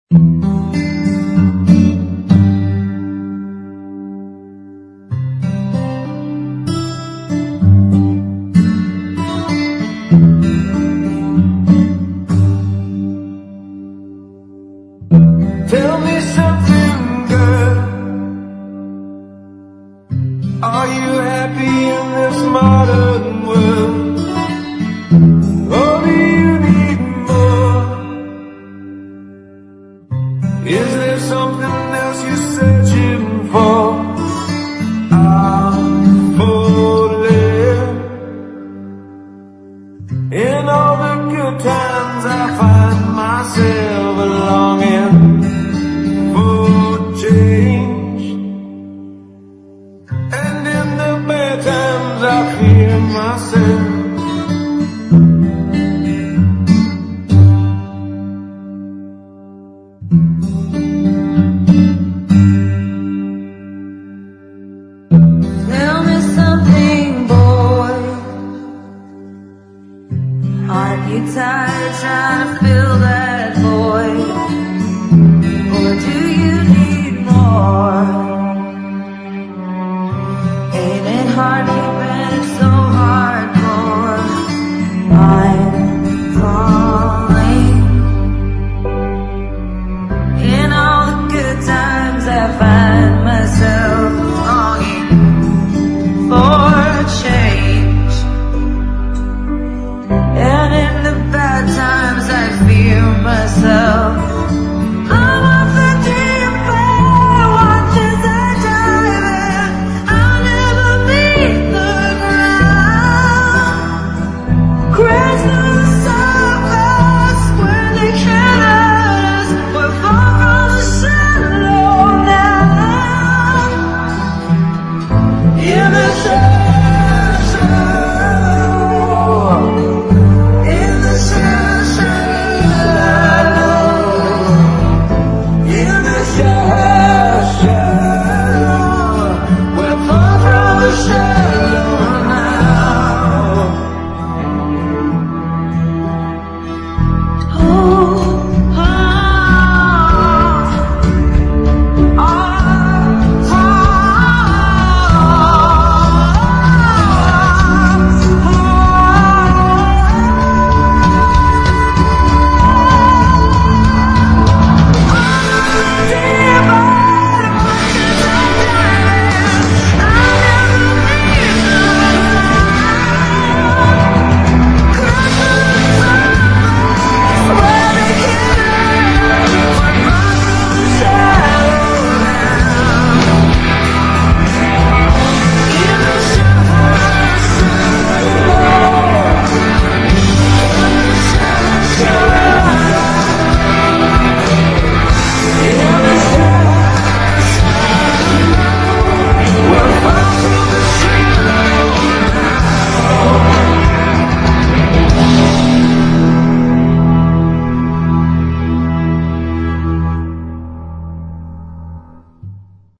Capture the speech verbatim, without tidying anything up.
Tell me something, girl. Are you happy in this modern world? Or do you need more? Is there something else you're searching for? I'm falling. In all the good times I find myself longing for change, and in the bad times I fear myself.